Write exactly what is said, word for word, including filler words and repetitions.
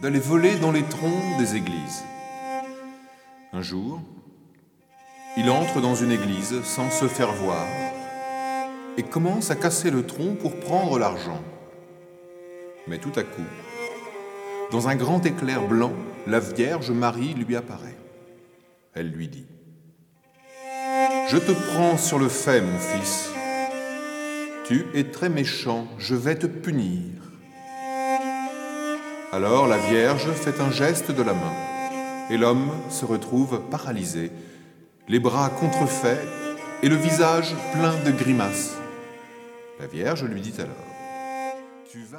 d'aller voler dans les troncs des églises. Un jour, il entre dans une église sans se faire voir et commence à casser le tronc pour prendre l'argent. Mais tout à coup, dans un grand éclair blanc, la Vierge Marie lui apparaît. Elle lui dit : « Je te prends sur le fait, mon fils. Tu es très méchant, je vais te punir. » Alors la Vierge fait un geste de la main et l'homme se retrouve paralysé, les bras contrefaits et le visage plein de grimaces. La Vierge lui dit alors : « Tu vas rester... »